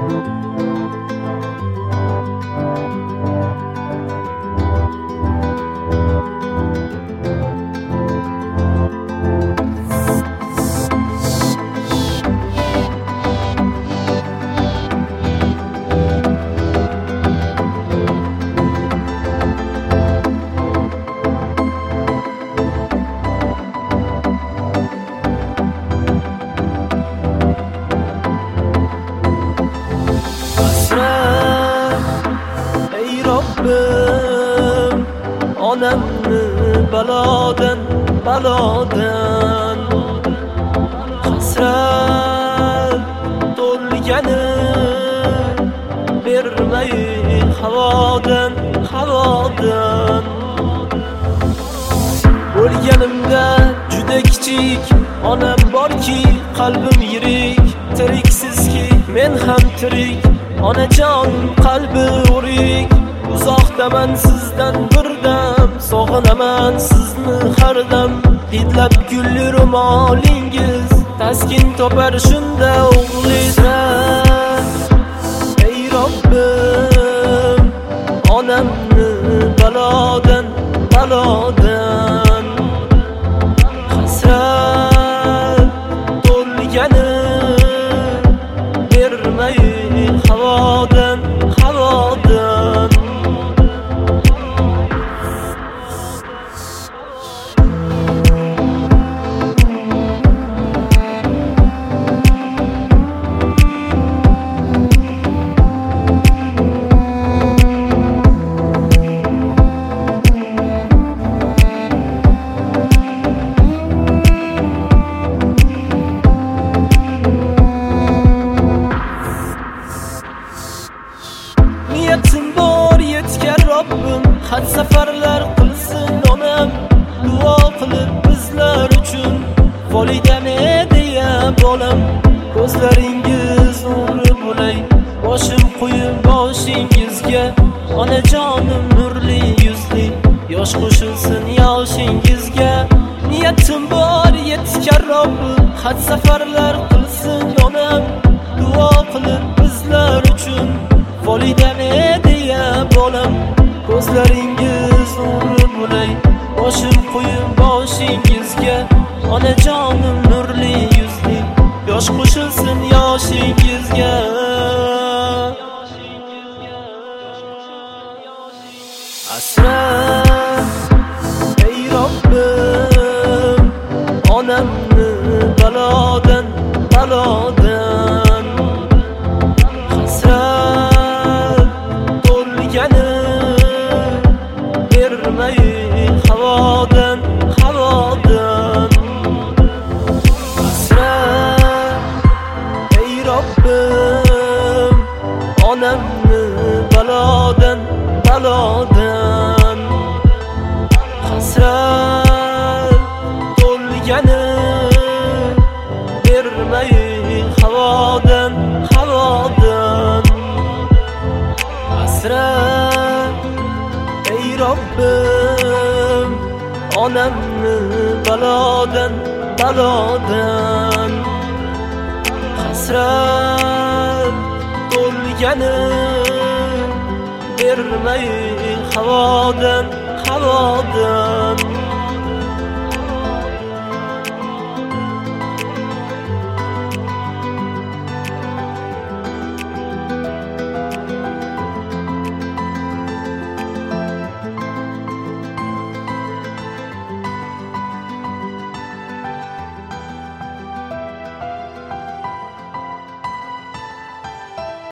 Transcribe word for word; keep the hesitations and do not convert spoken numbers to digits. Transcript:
Onamni balodan balodan hasrat to'lgani bermay havodan havodan bo'lganimda juda kichik onam borki qalbim yirik tiriksizki men ham tirik onajon qalbi o'rik uzoqdaman sizdan birdam sog'inaman sizni har dam hidlab gulli ro'molingiz taskin topar shunda o'g'lingiz ey Robbim onamni balodan balodan hasrat to'lgani bermay havodan havodan niyatim bor yetgan Robbim xat safarlar qilsin onam duo qilib bizlar uchun volidane deya bolam ko'zlaringiz nuri bo'lay boshim qo'yib boshingizga onajonim nurli yuzli yosh qo'shilsin yoshingizga niyatim bor yetgan Robbim xat safarlar qilsin onam duo qilib bizlar uchun volidane deya bolam ko'zlaringiz nuri bo'lay boshim qo'yib boshingizga onajonim nurli yuzli yosh qo'shilsin yoshingizga asrat ey Robbim onamni balodan balodan hasrat to'lgani bermay havodan havodan hasrat ey Robbim onamni balodan balodan hasrat to'lgani bermay havodan havodan hasrat ey Robbim onamni balodan balodan hasrat to'lgani bermay havodan havodan